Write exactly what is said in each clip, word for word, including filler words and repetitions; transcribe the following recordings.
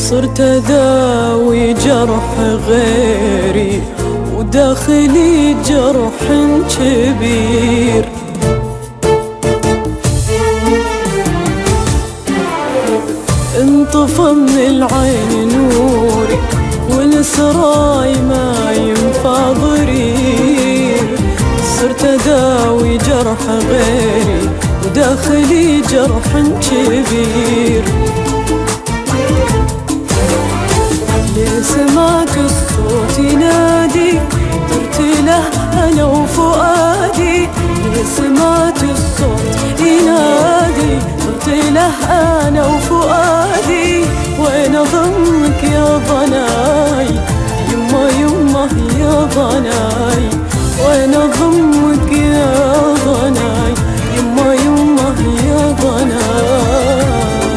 صرت أداوي جرح غيري وداخلي جرح كبير. انطفى من العين نوري والسراي ما ينفع ضرير. صرت أداوي جرح غيري وداخلي جرح كبير. ليه سمعت الصوت ينادي طرت له أنا وفؤادي. ليه سمعت الصوت ينادي طرت له أنا وفؤادي. وين أضمك يا ضناي يما يما يا ضناي. وين أضمك يا ضناي يما يما يا ضناي.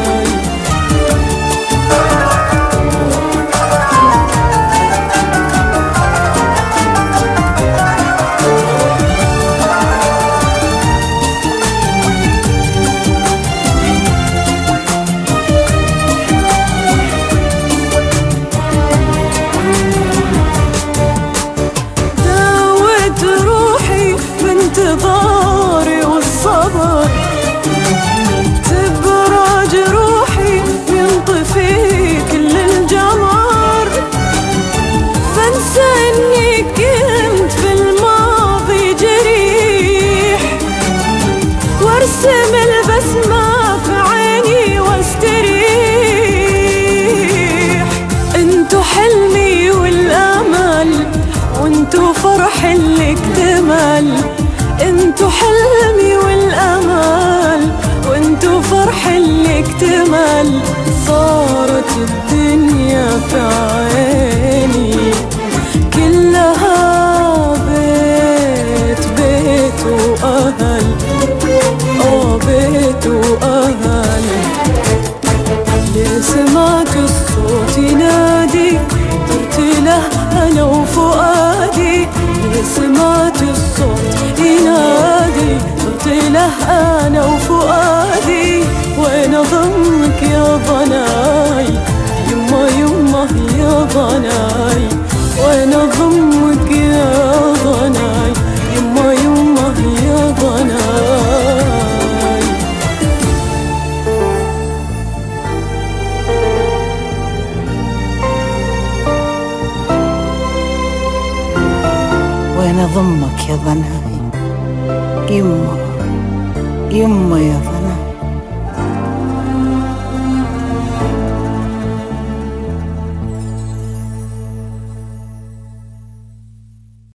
انتظاري والصبر تبرج روحي ينطفي كل الجمر. بنسى اني كنت في الماضي جريح وارسم البسمة في عيني واستريح. انتو حلمي والامل وانتو فرح اللي اكتمل. انتو حلمي والامل وانتو فرح اللي اكتمل. صارت الدنيا في عيني كلها بيت بيت واهل. اه بيت واهل. ليه سمعت الصوت ينادي طرت له انا وفؤادي. ليه سمعت الصوت ينادي طرت له أنا وفؤادي. وين أضمك يا ضناي يما يما يا ضناي. وين أضمك يا ضناي يما يما يا ضناي. وين أضمك يا ضناي يما يما يا ضناي.